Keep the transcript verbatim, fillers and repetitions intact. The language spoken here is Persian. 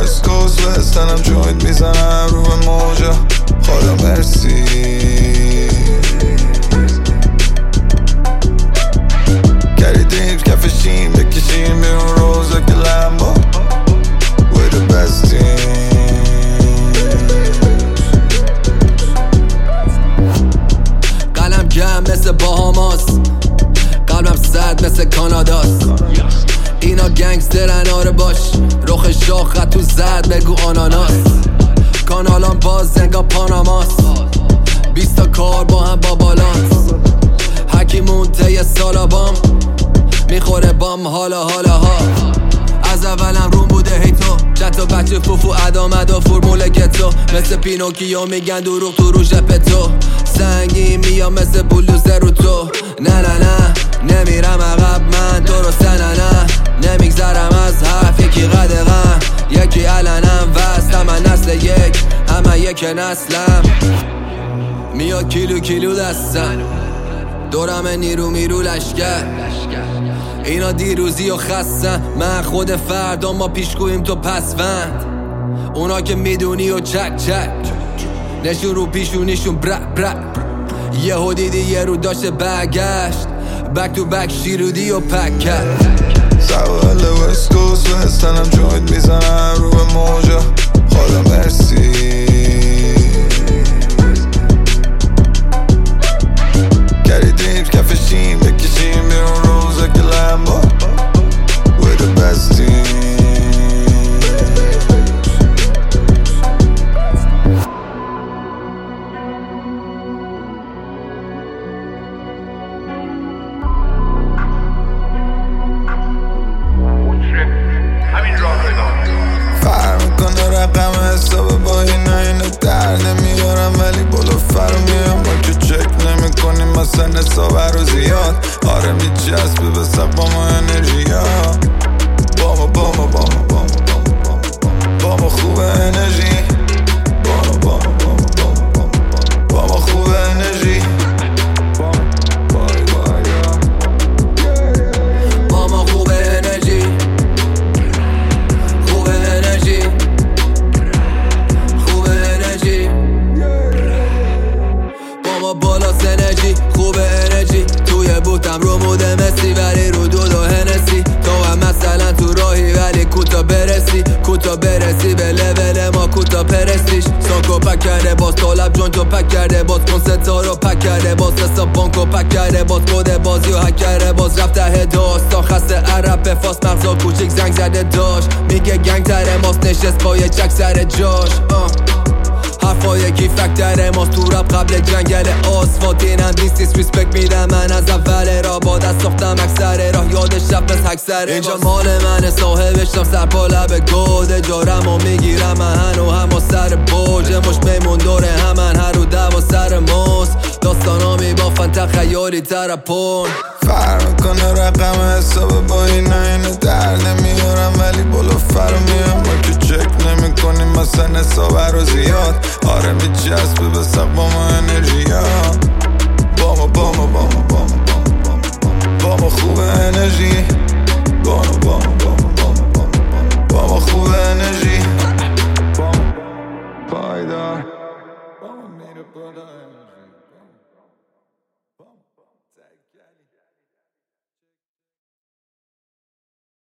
وست کوست وستنم جوینت میزنم رو به موجا خدا مرسی گریدیم کفشیم بکشیم به اون روزا که لمبا We're the best team قلم گم مثل باهاماس قلبم سرد مثل کاناداست اینا گنگسترن آره باش رخ شاخ تو زد بگو آناناس کانالان باز زنگا پاناماس بیست تا کار با هم با بالانس هکی مونته یه سالا بام میخوره بام حالا حالا ها از اولم روم بوده هی تو جت و بچه فوفو ادامد و فرمول گتو مثل پینوکیو میگن دروغ تو رو ژپ تو سنگی میام مثل بلوزه رو تو نه نه نه نمیرم عقب من درسته نه نه نمیگذرم از حرف یکی قدغن یکی علنم وست من نسل یک همه یک نسلم میاد کیلو کیلو دستم دورم نیرو میرو لشکر اینا دیروزی و خستن من خود فردا ما پیشگویم تو پسوند اونا که میدونی و چک چک نشون رو پیشونیشون برا برا یه دیدی یه رو داشته برگشت بک تو بک شیرودی و پک کرد سوال وست کوست وستنم جوینت میزنم رو به موجا خدا مرسی گریدیم کفشیم بکشیم به اون روزا که لمبا We're the best team فرق میکنه رقم حساب با اینا اینو در نمیارم ولی بلو فرو میام ما که چک نمی کنیم مثلا حساب رو زیاد آره میچسبه به سقام و انرژی ها باما باما باما باما باما باما خوب انرژی باما باما باما باما باما خوب انرژی باما خوب انرژی خوب انرژی خوب انرژی باما بالا انرژی خوب انرژی توی بوتم رو موده مسی ولی رو دود و هنسی تو هم مثلا تو راهی ولی کوتا برسی کوتا برسی به لول ما کوتا پرستیش ساکو پک کرده باز طالب جون تو پک کرده باز کنستا رو پک کرده باز حساب بانکو پک کرده باز کد بازی و هک کرده باز رفته هداست تا خسته عرب به فاس مغزا کوچیک زنگ زده داشت میگه گنگ تره ماست نشست با یه چک سر جاش آه. حرفا یکی فکتره ماست تو رب قبل جنگل آسفالت اینم دیستیس ریسپکت میدم من از اول را با دست ساختم اکثر راه یاد شب بس حکسره اینجا مال منه صاحبشم سر پا لب گوده جارم و میگیرم من هنو هم و سر برج مش میمون دوره همن هر رو دو سر ماست داستانا میبافن تخیالی ترپون فرق میکنه رقم حساب با اینا اینو در نمیارم ولی بلو فرو میام ما که چک نمی کنیم مثلا حساب رو زیاد آره میچسبه به سقام و انرژی ها باما باما باما باما